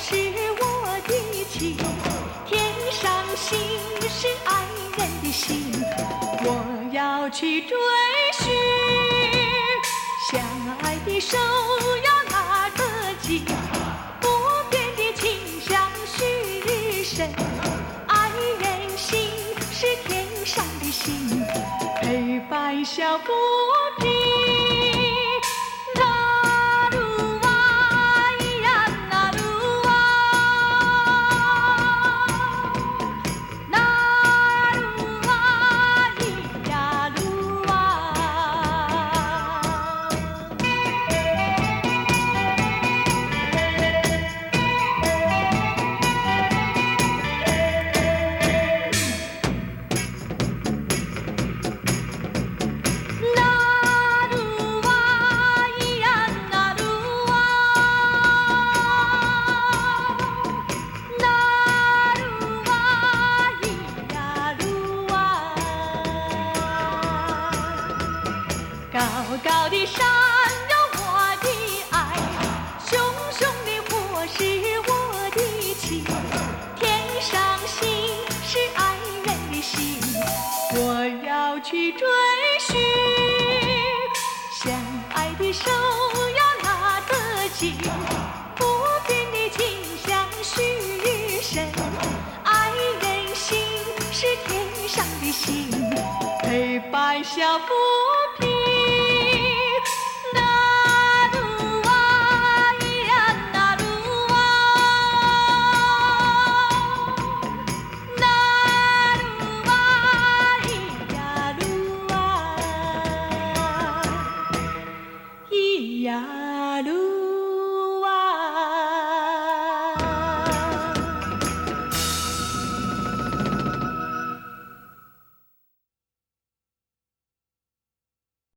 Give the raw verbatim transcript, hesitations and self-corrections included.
是我的情，天上星是爱人的心，我要去追寻。相爱的手要拉得紧，不变的情相许深。爱人心是天上的星，陪伴笑不停。高高的山有我的爱，熊熊的火是我的情，天上星是爱人的心，我要去追寻。相爱的手要拉得紧，不变的情相许深，爱人心是天上的星，陪伴笑不停。